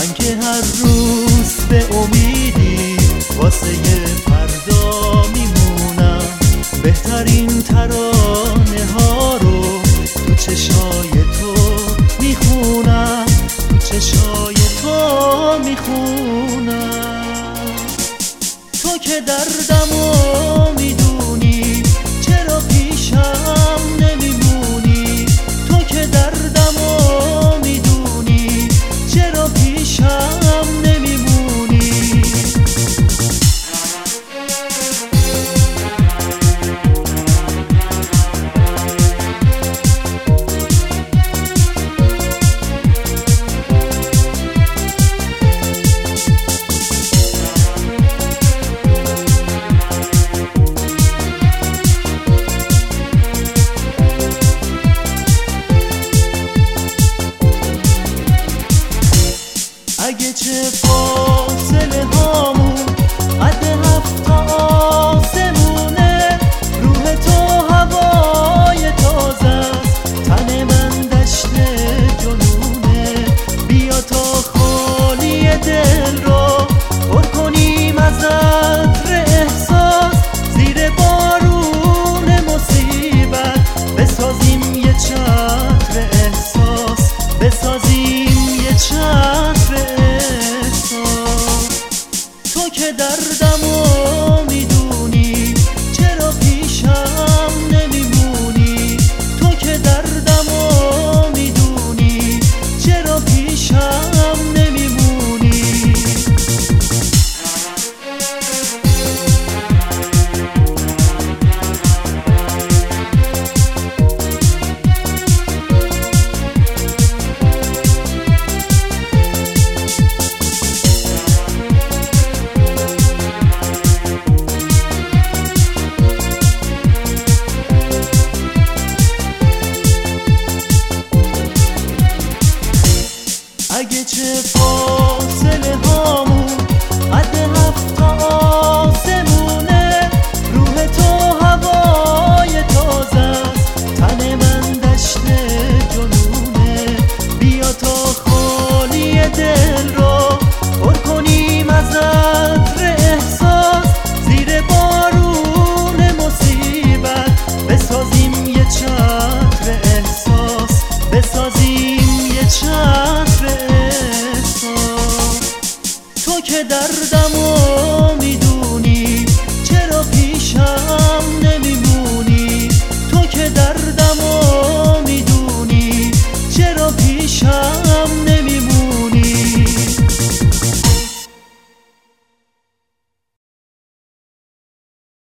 من که هر روز به امیدی واسه فردا میمونم، بهترین ترانه ها رو تو چشای تو میخونم، تو چشای تو میخونم. تو که دردمو میدونی چرا پیشم نمیمونی، تو که دردمو میدونی چرا پیشم نمیمونی. اگه چه فاصله هامون قد 7 آسمونه، روح تو هوای تازه است، تن من دشت جنونه. بیا تا خالی دل رو پر کنیم از عطر احساس، زیر بارون مصیبت بسازیم یه چتر احساس، بسازیم یه چتر احساس. تو که دردمو میدونی چرا پیشم نمیمونی، تو که دردمو میدونی چرا پیشم نمیمونی. اگه چه فاصله هامون قد 7 آسمونه، روح تو هوای تازه است، تن من دشت جنونه. بیا تا خالی دل رو پر کنیم از عطر احساس، زیر بارون مصیبت بسازیم یه چتر احساس، بسازیم یه چتر احساس. تو که دردمو